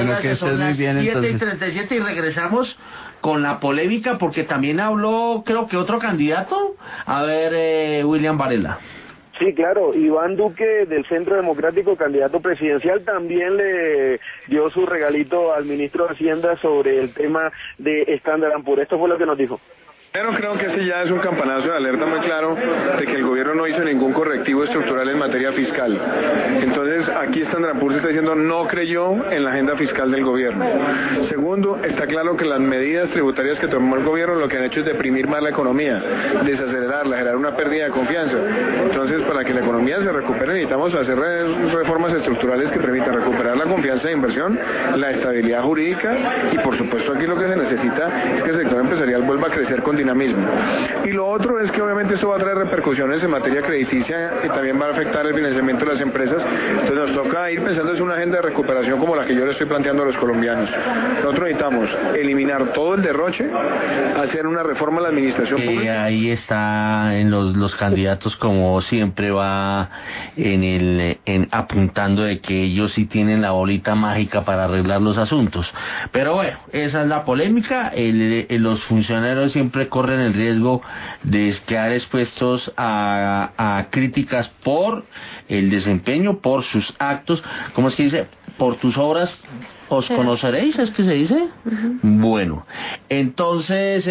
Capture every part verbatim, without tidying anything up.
Bueno, que estés muy bien, siete y entonces. treinta y siete y regresamos con la polémica porque también habló, creo que otro candidato. A ver, eh, William Varela. Sí, claro, Iván Duque del Centro Democrático, candidato presidencial, también le dio su regalito al ministro de Hacienda sobre el tema de Standard and Poor's. Esto fue lo que nos dijo. Pero creo que ese ya es un campanazo de alerta muy claro de que el gobierno no hizo ningún correctivo estructural en materia fiscal. Entonces, aquí Standard and Poor's está diciendo no creyó en la agenda fiscal del gobierno. Segundo, está claro que las medidas tributarias que tomó el gobierno lo que han hecho es deprimir más la economía, desacelerarla, generar una pérdida de confianza. Entonces, para que la economía se recupere necesitamos hacer reformas estructurales que permitan recuperar la confianza de inversión, la estabilidad jurídica y, por supuesto, aquí lo que se necesita es que el sector empresarial vuelva a crecer con dinamismo. Y lo otro es que obviamente esto va a traer repercusiones en materia crediticia y también va a afectar el financiamiento de las empresas. Entonces nos toca ir pensando en una agenda de recuperación como la que yo le estoy planteando a los colombianos. Nosotros necesitamos eliminar todo el derroche, hacer una reforma a la administración Eh, pública. ahí está en los, los candidatos, como siempre va en el en apuntando de que ellos sí tienen la bolita mágica para arreglar los asuntos. Pero bueno, esa es la polémica. El, el, los funcionarios siempre corren el riesgo de quedar expuestos a, a críticas por el desempeño, por sus actos, ¿cómo es que dice? Por tus obras os conoceréis, ¿es que se dice? Uh-huh. Bueno, entonces,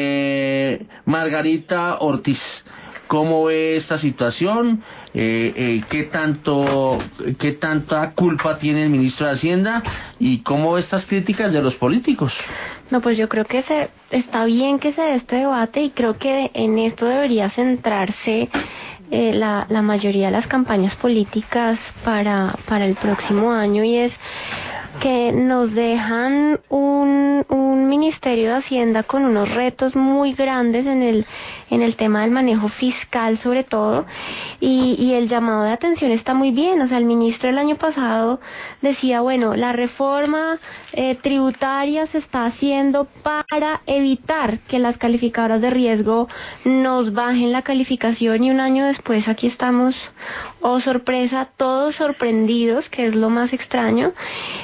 eh, Margarita Ortiz, ¿cómo ve esta situación? Eh, eh, ¿qué tanto, qué tanta culpa tiene el ministro de Hacienda? ¿Y cómo ve estas críticas de los políticos? No, pues yo creo que se está bien que se dé este debate y creo que en esto debería centrarse eh, la, la mayoría de las campañas políticas para, para el próximo año, y es que nos dejan un, un Ministerio de Hacienda con unos retos muy grandes en el en el tema del manejo fiscal sobre todo, y, y el llamado de atención está muy bien. O sea, el ministro el año pasado decía, bueno, la reforma eh, tributaria se está haciendo para evitar que las calificadoras de riesgo nos bajen la calificación, y un año después aquí estamos, oh sorpresa, todos sorprendidos, que es lo más extraño,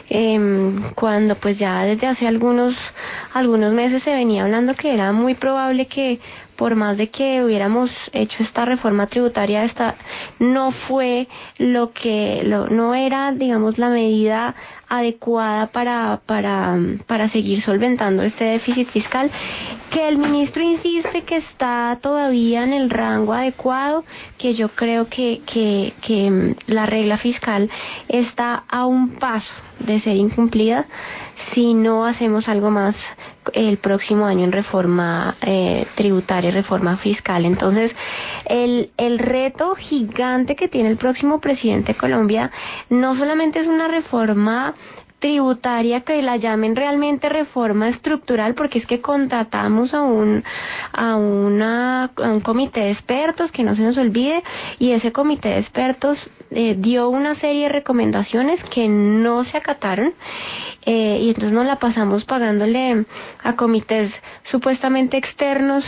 eh, cuando pues ya desde hace algunos algunos meses se venía hablando que era muy probable que por más de que hubiéramos hecho esta reforma tributaria, esta no fue lo que, lo, no era, digamos, la medida adecuada para, para, para seguir solventando este déficit fiscal, que el ministro insiste que está todavía en el rango adecuado, que yo creo que, que, que la regla fiscal está a un paso de ser incumplida si no hacemos algo más el próximo año en reforma eh, tributaria, reforma fiscal. Entonces, el, el reto gigante que tiene el próximo presidente de Colombia no solamente es una reforma tributaria que la llamen realmente reforma estructural, porque es que contratamos a un a una a un comité de expertos, que no se nos olvide, y ese comité de expertos eh, dio una serie de recomendaciones que no se acataron, eh, y entonces nos la pasamos pagándole a comités supuestamente externos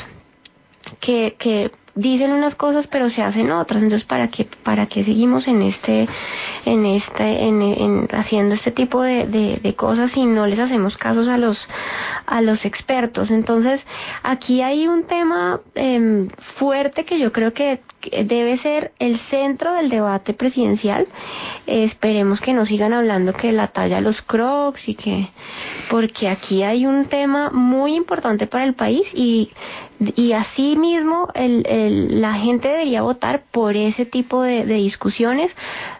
que que dicen unas cosas pero se hacen otras. Entonces, para qué para qué seguimos en este en este en, en haciendo este tipo de, de de cosas si no les hacemos casos a los a los expertos? Entonces, aquí hay un tema eh, fuerte que yo creo que debe ser el centro del debate presidencial. Eh, esperemos que no sigan hablando que la talla de los Crocs y que, porque aquí hay un tema muy importante para el país, y y así mismo el, el, la gente debería votar por ese tipo de, de discusiones.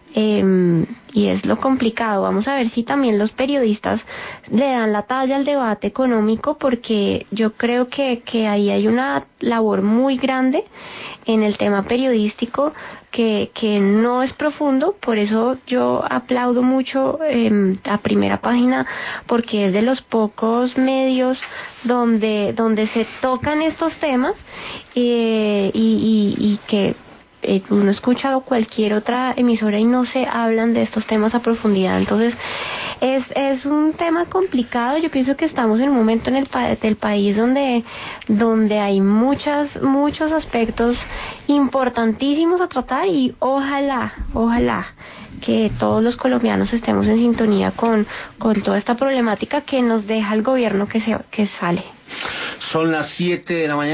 Eh, y es lo complicado. Vamos a ver si también los periodistas le dan la talla al debate económico, porque yo creo que, que ahí hay una labor muy grande en el tema periodístico que, que no es profundo. Por eso yo aplaudo mucho eh, a Primera Página, porque es de los pocos medios donde donde se tocan estos temas, eh, y, y, y que eh, uno escucha cualquier otra emisora y no se hablan de estos temas a profundidad. Entonces es es un tema complicado. Yo pienso que estamos en un momento en el pa- del país donde donde hay muchas muchos aspectos importantísimos a tratar, y ojalá ojalá que todos los colombianos estemos en sintonía con, con toda esta problemática que nos deja el gobierno que, se, que sale. Son las siete de la mañana.